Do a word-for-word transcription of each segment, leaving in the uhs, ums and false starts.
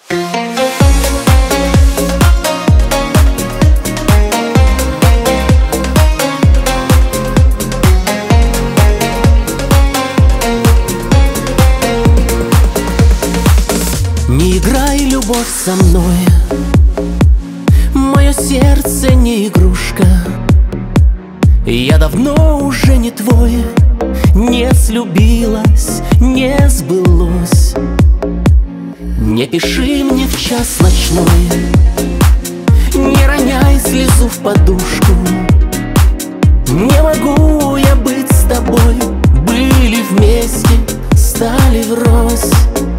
Не играй, любовь, со мной. Мое сердце не игрушка. Я давно уже не твой. Не слюбилась, не сбылось. Не пиши мне в час ночной, не роняй слезу в подушку. Не могу я быть с тобой. Были вместе, стали врозь.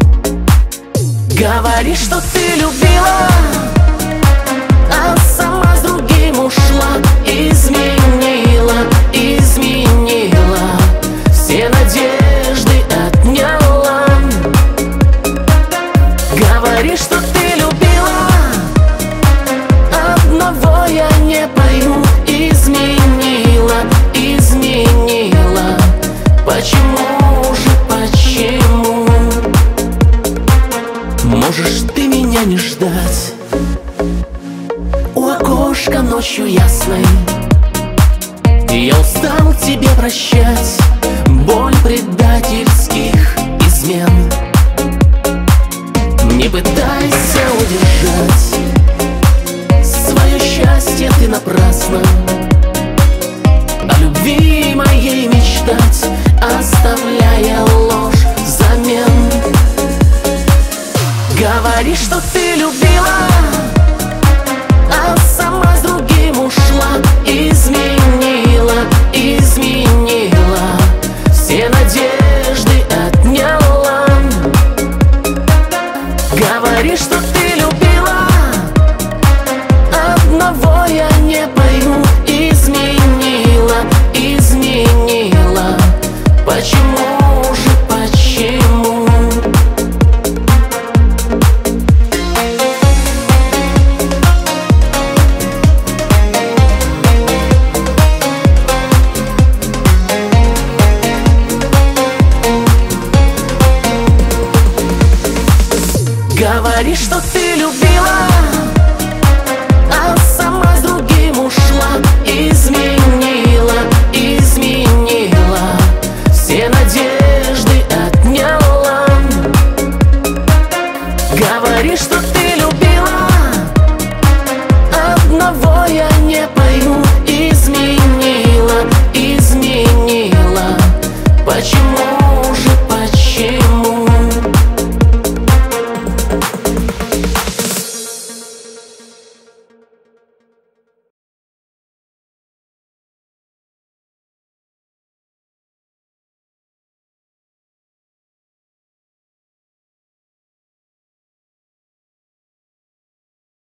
Говори, что ты любила, а сама с другим ушла. Изменила, изменила, все надежды отняла. Говори, что ты любила, одного я не пойму. Изменила, изменила, почему же, почему? Можешь ты меня не ждать у окошка ночью ясной. Я устал тебе прощать боль предательских измен. Не пытайся удержать свое счастье ты напрасно. О любви моей мечтать, оставляя ложь взамен. Говори, что ты любила, а сама с другим ушла. Изменила, изменила, все надежды отняла. Говори, что ты любила, одного я не пойму. Изменила, изменила, почему же, почему? Говори, что ты любила, а сама с другим ушла. Изменила, изменила, все надежды отняла. Говори, что ты